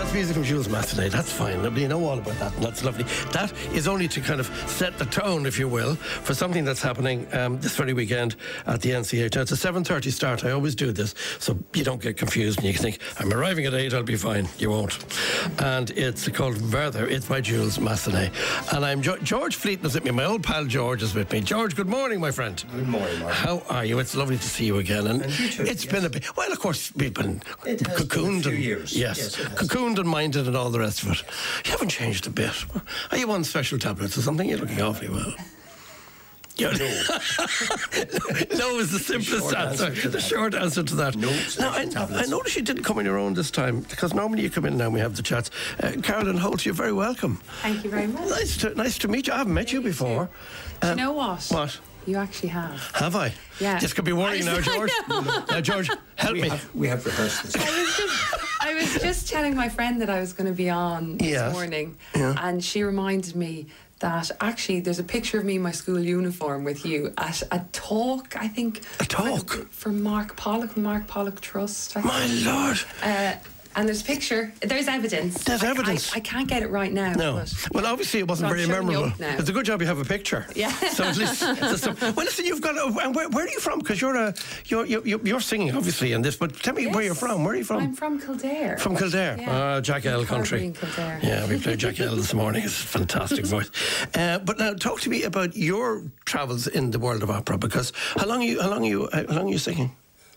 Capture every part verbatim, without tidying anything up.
that's music from Jules Massenet. That's fine. You know all about that, and that's lovely. That is only to kind of set the tone, if you will, for something that's happening um, this very weekend at the N C H. Now, it's a seven thirty start. I always do this, so you don't get confused and you think, I'm arriving at eight, I'll be fine. You won't. And it's called Werther. It's by Jules Massenet. And I'm jo- George Fleeton is with me. My old pal George is with me. George, good morning, my friend. Good morning, Mark. How are you? It's lovely to see you again. And, and you too, it's yes. been a bit... Well, of course, we've been it has cocooned. Been a few and, years. Yes. yes cocooned and minded and all the rest of it. You haven't changed a bit. Are you on special tablets or something? You're looking awfully well. No. no is the simplest the answer. answer the short answer to that. No. Now, I, I noticed you didn't come on your own this time, because normally you come in now and we have the chats. Uh, Carolyn Holt, you're very welcome. Thank you very much. Nice to, nice to meet you. I haven't met you before. Do Um, you know what? What? You actually have. Have I? Yeah. This could be worrying I- now, George. Now, George, help we me. Have, we have rehearsed this. I was just, I was just telling my friend that I was going to be on this Yes. morning, Yeah. and she reminded me that actually there's a picture of me in my school uniform with you at a talk, I think. A talk? For, for Mark Pollock, Mark Pollock Trust. I My think. Lord. Uh, and there's a picture. There's evidence. There's I, evidence. I, I can't get it right now. No. But, Well, obviously it wasn't So I'm very showing you memorable. up now. It's a good job you have a picture. Yeah. So at least. so, so, well, listen, you've got. A, and where, where are you from? Because you're a you're, you're you're singing obviously in this. But tell me Yes. where you're from. Where are you from? I'm from Kildare. From Kildare. Yeah. Ah, Jack L From country. Carbery in Kildare. Yeah, we played Jack L this morning. It's a fantastic voice. Uh, but now, talk to me about your travels in the world of opera. Because how long are you? How long are you? How long are you singing?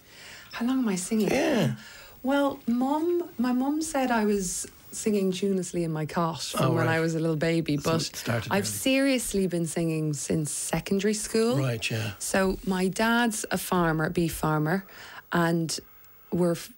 How long am I singing? Yeah. Well, mum, my mum said I was singing tunelessly in my cot from Oh, when right. I was a little baby, So but it started I've early. seriously been singing since secondary school. Right. Yeah. So my dad's a farmer, a beef farmer, and we're f-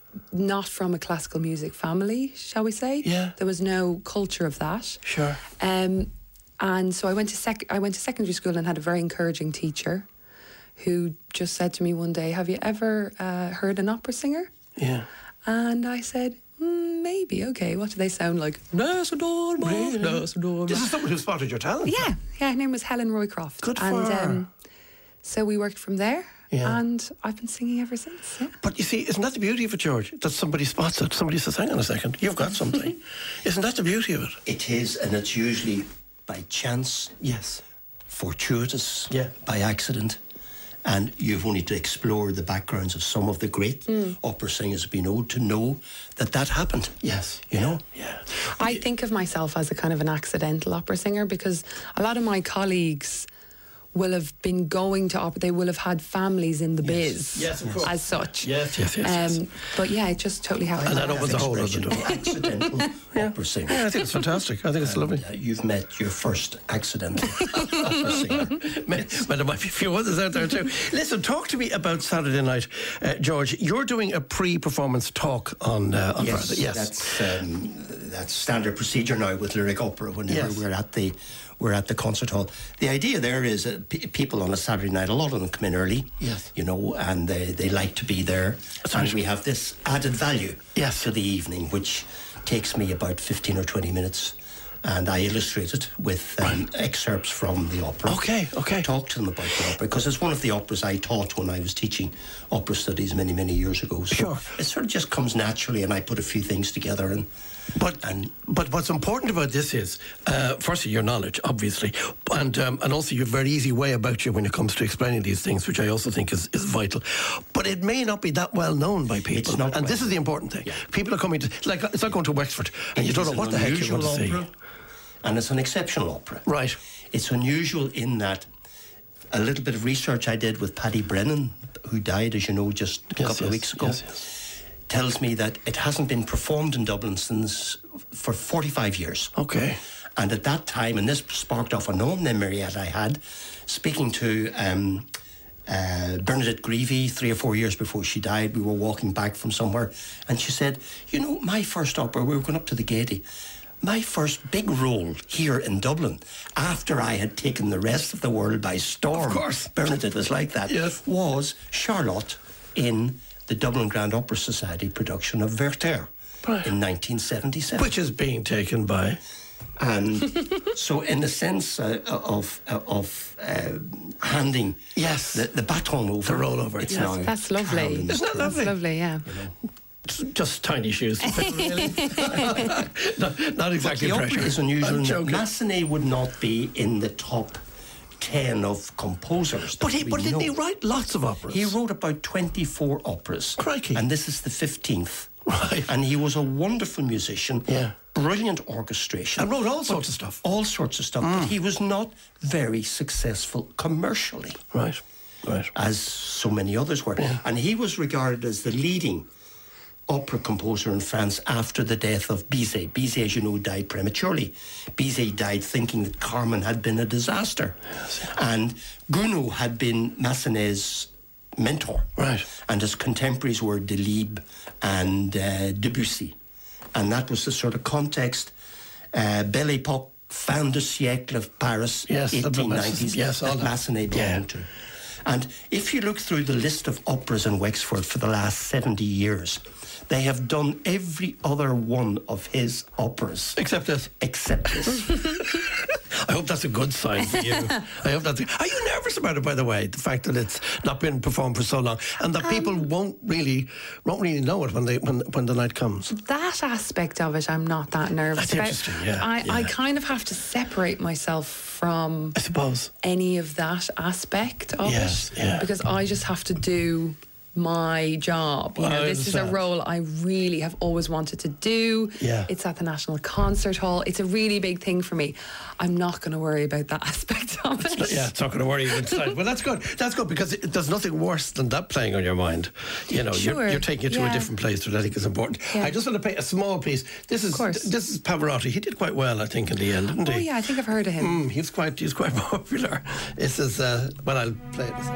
not from a classical music family, shall we say? Yeah. There was no culture of that. Sure. Um, and so I went to sec- I went to secondary school and had a very encouraging teacher who just said to me one day, "Have you ever uh, heard an opera singer?" Yeah. And I said, mm, maybe, okay. What do they sound like? Nessa Dorma, Really? Nessa Dorma. This is someone who spotted your talent. Yeah, yeah, her name was Helen Roycroft. Good for and, her. Um, so we worked from there, Yeah. and I've been singing ever since, yeah. But you see, isn't that the beauty of it, George? That somebody spots it. Somebody says, hang on a second, you've got something. Isn't that the beauty of it? It is, and it's usually by chance, Yes. fortuitous, Yeah. by accident. And you've only to explore the backgrounds of some of the great opera singers have been owed to know that that happened. Yes. You know? Yeah. I think of myself as a kind of an accidental opera singer because a lot of my colleagues will have been going to opera. They will have had families in the biz Yes, of course. as such. Yes, yes, yes, yes. Um, but yeah, it just totally happened. And that opens a whole other door. Accidental opera singer. Yeah, I think it's fantastic. I think it's lovely. Uh, you've met your first accidental opera singer. But there might be a few others out there too. Listen, talk to me about Saturday night, uh, George. You're doing a pre-performance talk on uh, on Yes, Friday. Yes, that's um, that's standard procedure now with lyric opera. Whenever Yes. we're at the we're at the concert hall, the idea there is that p- people on a Saturday night, a lot of them come in early. Yes. you know, and they, they like to be there. That's and right. we have this added value Yes. to the evening, which takes me about fifteen or twenty minutes. And I illustrate it with um, excerpts from the opera. Okay, okay. Talk to them about the opera, because it's one of the operas I taught when I was teaching opera studies many, many years ago. So Sure. it sort of just comes naturally, and I put a few things together. And But and but what's important about this is, uh, firstly, your knowledge, obviously, and um, and also your very easy way about you when it comes to explaining these things, which I also think is, is vital. But it may not be that well known by people, It's not and well this is the important thing. Yeah. People are coming to like it's like going to Wexford, and you it don't is know what an the heck you're unusual going to see. opera, and it's an exceptional opera. Right. It's unusual in that a little bit of research I did with Paddy Brennan, who died, as you know, just a Yes, couple of yes, weeks ago, yes, yes. tells me that it hasn't been performed in Dublin since for forty-five years. Okay. And at that time, and this sparked off an own memory that I had, speaking to um, uh, Bernadette Greevy three or four years before she died. We were walking back from somewhere, and she said, you know, my first opera, we were going up to the Gaiety, my first big role here in Dublin, after I had taken the rest of the world by storm, Of course. Bernadette was like that, Yes. was Charlotte in the Dublin Grand Opera Society production of Werther Right. in nineteen seventy-seven. Which is being taken by. And so, in the sense uh, of uh, of uh, handing Yes. the, the baton over, The rollover, it's yes. now That's lovely. Carolyn's Isn't that turn. lovely? That's lovely, yeah. just tiny shoes to fill, really. not, not exactly But the pressure. opera is unusual. I'm in that joking. Massenet would not be in the top ten of composers. But that he, we but didn't he know. write lots of operas? He wrote about twenty-four operas. Crikey. And this is the fifteenth. Right. And he was a wonderful musician. Yeah. Brilliant orchestration. And wrote all but- sorts of stuff. All sorts of stuff. But he was not very successful commercially, Right, right. as so many others were. And he was regarded as the leading opera composer in France after the death of Bizet. Bizet, as you know, died prematurely. Bizet died thinking that Carmen had been a disaster. And Gounod had been Massenet's mentor. Right. And his contemporaries were Delibes and uh, Debussy. And that was the sort of context. Uh, Belle Époque, fin de siècle of Paris, Yes, the eighteen nineties, yes, all that that. Massenet belonged to. And if you look through the list of operas in Wexford for the last seventy years, they have done every other one of his operas. Except this. Except this. I hope that's a good sign for you. I hope that's. Are you nervous about it, by the way? The fact that it's not been performed for so long, and that people Um, won't really, won't really know it when they when when the night comes. That aspect of it, I'm not that nervous That's about. interesting, yeah, I, I yeah. kind of have to separate myself from I suppose. any of that aspect of Yes, it yeah. because I just have to do my job. You I know, this is a understand. role I really have always wanted to do. Yeah. It's at the National Concert Hall. It's a really big thing for me. I'm not going to worry about that aspect of it. Yeah, it's not going to worry you inside. Well, that's good. That's good because it, there's nothing worse than that playing on your mind. You know, Sure, you're, you're taking it to a yeah. different place, which I think is important. Yeah. I just want to play a small piece. This is course. this is Pavarotti. He did quite well, I think, in the end, didn't Oh he? yeah, I think I've heard of him. Mm, he's quite he's quite popular. This is uh, well, I'll play it.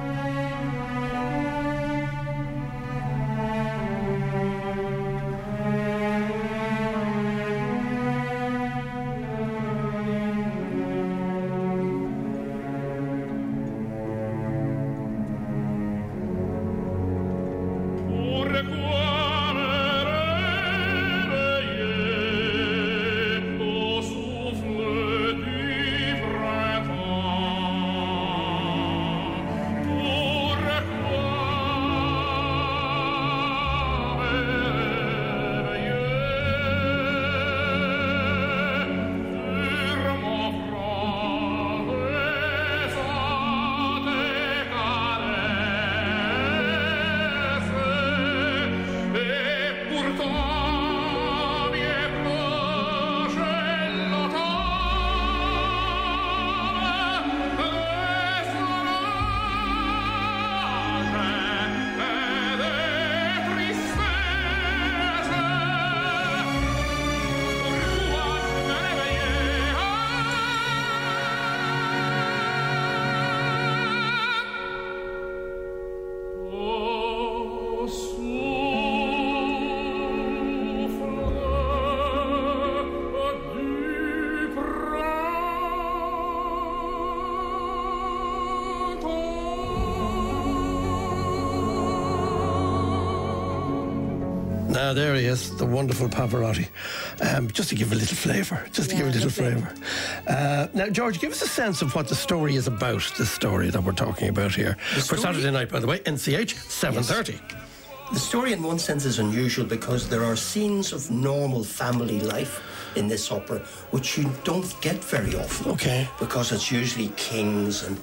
Now, there he is, the wonderful Pavarotti. Um, just to give a little flavour, just to Yeah, give a little lovely. flavour. Uh, now, George, give us a sense of what the story is about, this story that we're talking about here. For story? Saturday night, by the way, N C H, seven thirty. The story, in one sense, is unusual because there are scenes of normal family life in this opera which you don't get very often. Okay. Because it's usually kings and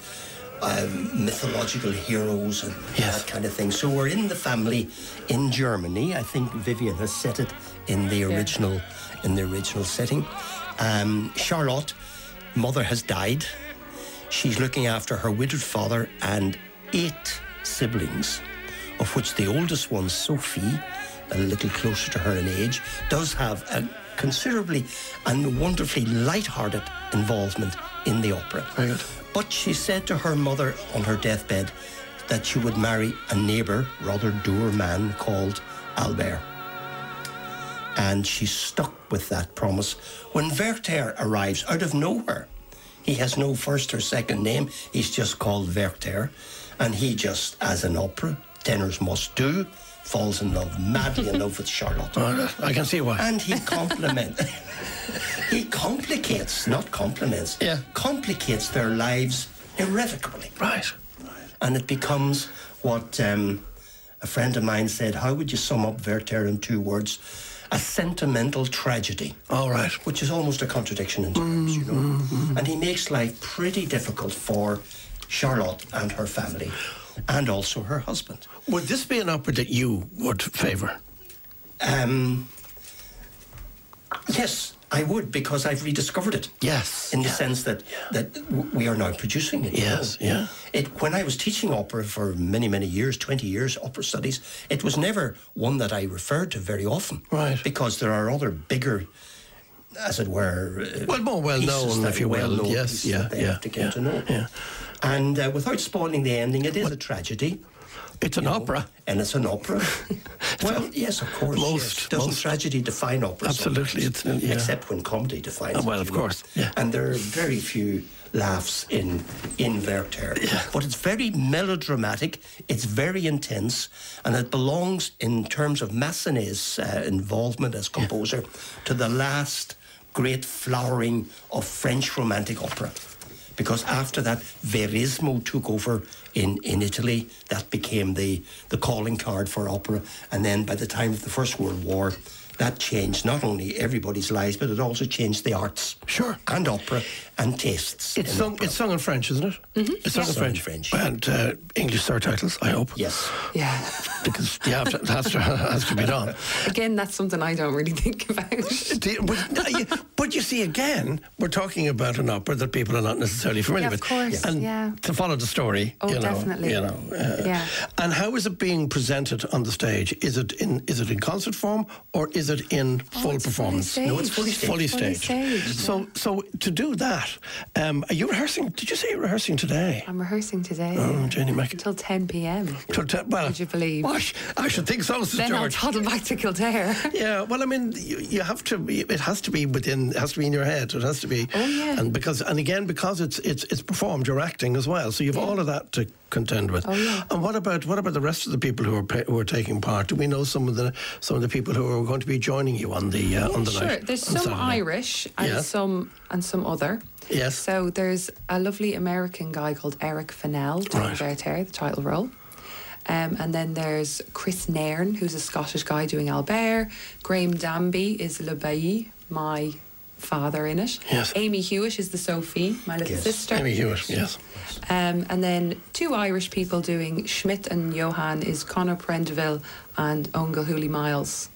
um, mythological heroes and Yes. that kind of thing. So we're in the family in Germany. I think Vivian has set it in the original in the original setting. Um, Charlotte, mother has died. She's looking after her widowed father and eight siblings, of which the oldest one, Sophie, a little closer to her in age, does have a considerably and wonderfully light-hearted involvement in the opera. Very good. But she said to her mother on her deathbed that she would marry a neighbour, rather dour man called Albert. And she's stuck with that promise. When Werther arrives out of nowhere, he has no first or second name, he's just called Werther, and he just, as an opera, tenors must do, falls in love, madly in love with Charlotte. Oh, I can see why. And he compliment, he complicates, not compliments, Yeah. complicates their lives irrevocably. Right. And it becomes what um, A friend of mine said, how would you sum up Werther in two words? A sentimental tragedy. All right. Which is almost a contradiction in terms, mm, you know. Mm, and he makes life pretty difficult for Charlotte and her family, and also her husband. Would this be an opera that you would favour? Um, yes, I would, because I've rediscovered it. Yes. In the yeah. sense that, yeah. that w- we are now producing it. Yes, you know? yeah. It, when I was teaching opera for many, many years, twenty years, opera studies, it was never one that I referred to very often. Right. Because there are other bigger, as it were... Uh, well, more well-known, if you will. Well yes, yeah, that they yeah. have to get yeah, to know. Yeah. And uh, without spoiling the ending, it is well, a tragedy. It's an know, opera. And it's an opera. Well, yes, of course. Most. Yes. Doesn't most. tragedy define opera? Absolutely. It's, yeah. Except when comedy defines oh, well, it. of course. Yeah. And there are very few laughs in in Werther. Yeah. But it's very melodramatic, it's very intense, and it belongs, in terms of Massenet's uh, involvement as composer, yeah. to the last great flowering of French romantic opera. Because after that, Verismo took over in, in Italy. That became the, the calling card for opera. And then by the time of the First World War, that changed not only everybody's lives, but it also changed the arts. Sure. And opera and tastes. It's sung, it's sung in French, isn't it? Mm-hmm. It's sung, yeah. in, sung French. in And French. uh, English subtitles, I hope. Yes. Yeah. Because yeah, it has to, has to be done. Again, that's something I don't really think about. but, you, but you see, again, we're talking about an opera that people are not necessarily familiar yeah, with. Of course, and yeah. to follow the story, oh, you know, definitely. you know. Uh, yeah. And how is it being presented on the stage? Is it in is it in concert form or is it in oh, full it's performance? Fully no, it's fully staged. Fully Fully staged. staged, so, yeah. so to do that, um, are you rehearsing? Did you say you're rehearsing today? I'm rehearsing today. Oh, Jenny Mac. Until ten p.m. Till te- well, Would you believe? Well, I should think so, Sister Then George. I'll toddle back to Kildare. Yeah, well, I mean, you, you have to. Be, it has to be within. It has to be in your head. It has to be. Oh yeah. And because, and again, because it's it's it's performed, you're acting as well. So you've yeah. all of that to contend with. Oh yeah. And what about what about the rest of the people who are pa- who are taking part? Do we know some of the some of the people who are going to be joining you on the uh, yeah, on the sure. night? There's on some Saturday? Irish and Yeah. some and some other. Yes. So there's a lovely American guy called Eric Fennell doing Right. Werther, the title role. Um, and then there's Chris Nairn, who's a Scottish guy doing Albert. Graham Danby is Le Bailly, my father in it. Yes. Amy Hewitt is the Sophie, my little Yes. sister. Amy Hewitt, yes. Um, and then two Irish people doing Schmidt and Johann is Conor Prendeville and Ongal Hooley Miles.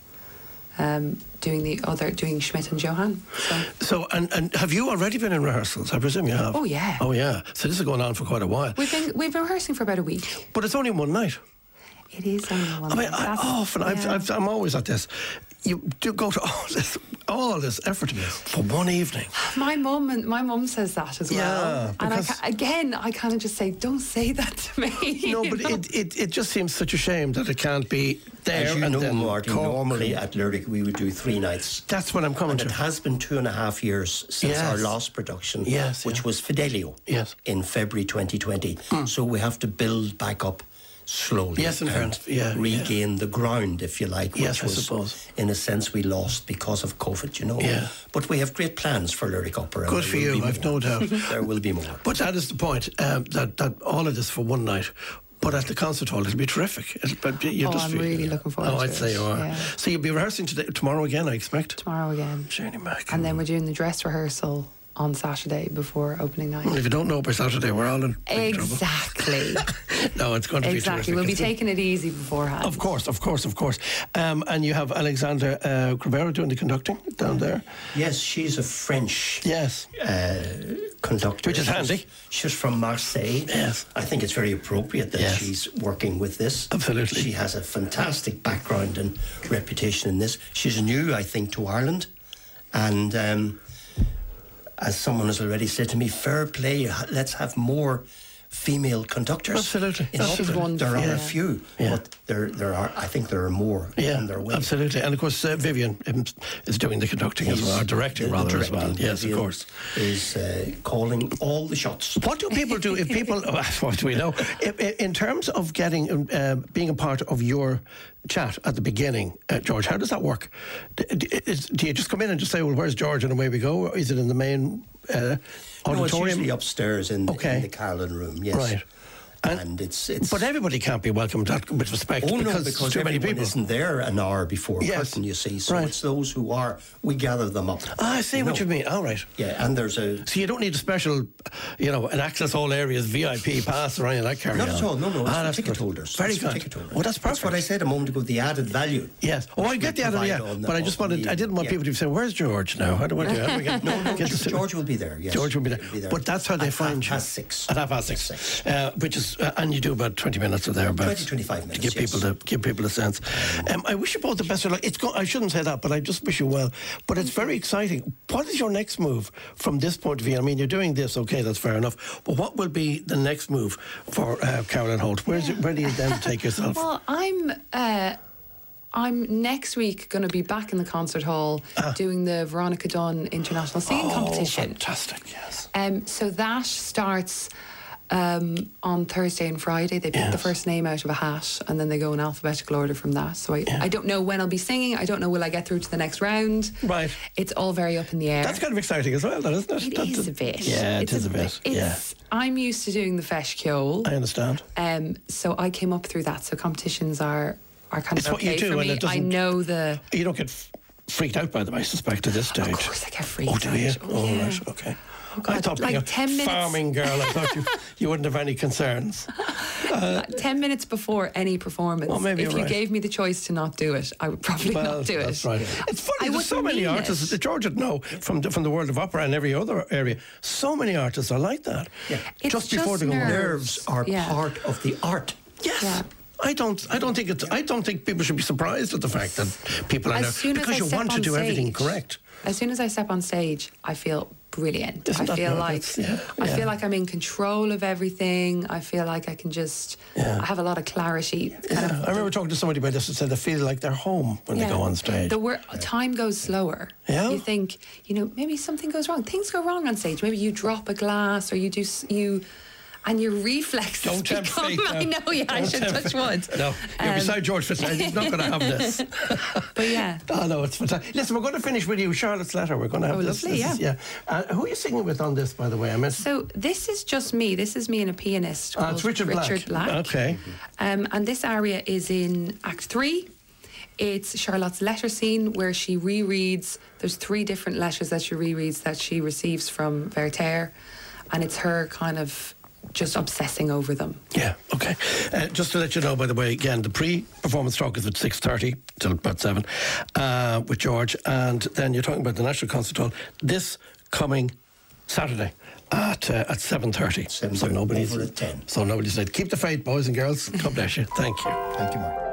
Um, doing the other, doing Schmidt and Johann. So. So, and, and have you already been in rehearsals? I presume you have. Oh yeah. Oh yeah. So this is going on for quite a while. We've been we've been rehearsing for about a week. But it's only one night. It is only one. I mean, night. I, That's- often I've, yeah. I've, I'm always at this. You do go to all this, all this effort for one evening. My mum and my mum says that as well. Yeah, and I because- ca- again, I kind of just say, don't say that to me. No, you but know? it, it, it just seems such a shame that it can't be there. As you and know, then Marty, Cork. normally at Lyric we would do three nights. That's what I'm coming And it to. has been two and a half years since Yes. our last production, Yes, which yeah. was Fidelio Yes. in February twenty twenty. So we have to build back up slowly. Yes, in and fairness, yeah, regain the ground, if you like, which Yes, I was, suppose. in a sense, we lost because of COVID, you know. Yeah. But we have great plans for Lyric Opera. and Good there for will you, be I've more. no doubt. There will be more. But that is the point, um, that, that all of this for one night. But at the concert hall, it'll be terrific. It'll, but you Oh, just I'm be- really looking forward Oh, to I'd it, say you are. yeah. So you'll be rehearsing today, tomorrow again, I expect. Tomorrow again. Jenny Mac. And then we're doing the dress rehearsal on Saturday before opening night. Well, if you don't know by Saturday, we're all in big Exactly. trouble. No, it's going to be exactly. terrific. We'll be It's a- taking it easy beforehand. Of course, of course, of course. Um, and you have Alexander uh, Cribero doing the conducting down there. Yes, she's a French Yes. uh, conductor. Which is She's- handy. She's from Marseille. Yes. I think it's very appropriate that Yes. she's working with this. Absolutely. She has a fantastic background and reputation in this. She's new, I think, to Ireland. And um, as someone has already said to me, fair play, ha- let's have more female conductors. Absolutely. In This is opera. wonderful. There are Yeah. a few, Yeah. but there, there are. I think there are more Yeah, on their way. absolutely. And of course, uh, Vivian um, is doing the conducting as well, or directing the- the rather as well. directing. Yes, of Vivian course. Is uh, calling all the shots. What do people do if people? What do we know? In, in terms of getting, um, uh, being a part of your chat at the beginning, uh, George, how does that work? D- d- is- do you just come in and just say, "Well, where's George?" and away we go, or is it in the main uh, No, it's auditorium? usually upstairs in, Okay. in the Carlin room. Yes. Right. And, and it's it's. But everybody can't be welcomed at, with respect Oh because, no, because too many everyone people isn't there an hour before Yes. curtain, you see. So Right. it's those who are. We gather them up. Ah, I see you what know. you mean. All right. Yeah, and there's a. So you don't need a special, you know, an access all areas V I P pass or anything like that carry Not on. at all. No, no. It's Ah, for that's ticket good. holders. Very It's for good. ticket holders. Oh, that's perfect. That's what I said a moment ago. The added value. Yes. Oh, I get the other, provide yeah. on the- But I just on wanted, the- I didn't want yeah. people to be saying, "Where's George now? How do I do? How do we get, No, no. get this- George will be there. Yes, George will be there. He'll be there. But that's how they At find half you. past six. At half past six. Six. Uh, which is, uh, and you do about twenty minutes or thereabouts. twenty, twenty-five minutes, To give people, yes. the, give people a sense. Um, I wish you both the best of luck. It's go- I shouldn't say that, but I just wish you well. But it's very exciting. What is your next move from this point of view? I mean, you're doing this, okay, that's fair enough. But what will be the next move for uh, Caroline Holt? Where's it, where do you then take yourself? Well, I'm. Uh, I'm next week going to be back in the concert hall doing the Veronica Dunn International Singing oh, Competition. fantastic, yes. Um, so that starts um, on Thursday and Friday. They pick Yes. the first name out of a hat and then they go in alphabetical order from that. So I, I don't know when I'll be singing. I don't know will I get through to the next round. Right. It's all very up in the air. That's kind of exciting as well, though, isn't it? It That- is that- a bit. Yeah, it it's is a bit. Yeah. It's, I'm used to doing the Feis Ceol. I understand. Um, so I came up through that. So competitions are, are kind It's of what you okay do, for and me. it I doesn't- know the... You don't get f- freaked out by them, I suspect, at this stage. Of course I get freaked Oh, do you? out. Oh, Oh, yeah. right, okay. Oh, God, I thought like being a ten minutes- farming girl, I thought you, you wouldn't have any concerns. Uh, Ten minutes before any performance, Well, maybe if you're you right. gave me the choice to not do it, I would probably Well, not do it. that's right. It's funny, I there's so wouldn't many mean artists, it. George would know, from the, from the world of opera and every other area, so many artists are like that. Yeah. It's just before just they go on. nerves. Nerves are Yeah. part of the art. Yes. Yeah. I don't. I don't think it's. I don't think people should be surprised at the fact that people are As nervous soon as because I you step want to on do everything stage- correct. As soon as I step on stage, I feel brilliant. Isn't I that feel nice? like Yeah, I yeah. feel like I'm in control of everything. I feel like I can just. Yeah. I have a lot of clarity. Kind Yeah. of, I remember talking to somebody about this and said they feel like they're home when they go on stage. The wor- time goes slower. Yeah? You think, you know, maybe something goes wrong. Things go wrong on stage. Maybe you drop a glass or you do s- you. And your reflexes Don't tempt become. fate, no. I know, yeah, I Don't should tempt touch fate. wood. No, you're Um, beside George Fitzgerald. He's not going to have this. But yeah. Oh, no, it's fantastic. Listen, we're going to finish with you, Charlotte's Letter. We're going to have Oh, this. lovely, this is- yeah. Uh, who are you singing with on this, by the way? I meant. So this is just me. This is me and a pianist Ah, called it's Richard Black. Richard Black. Okay. Um, and this aria is in Act Three. It's Charlotte's letter scene where she rereads. There's three different letters that she rereads that she receives from Werther, and it's her kind of just obsessing over them. Yeah, okay. Uh, just to let you know, by the way, again, the pre-performance talk is at six thirty till about seven uh, with George, and then you're talking about the National Concert Hall this coming Saturday at uh, at seven thirty. So seven thirty, nobody's over at ten. So nobody said, keep the faith, boys and girls. God bless you. Thank you. Thank you, Mark.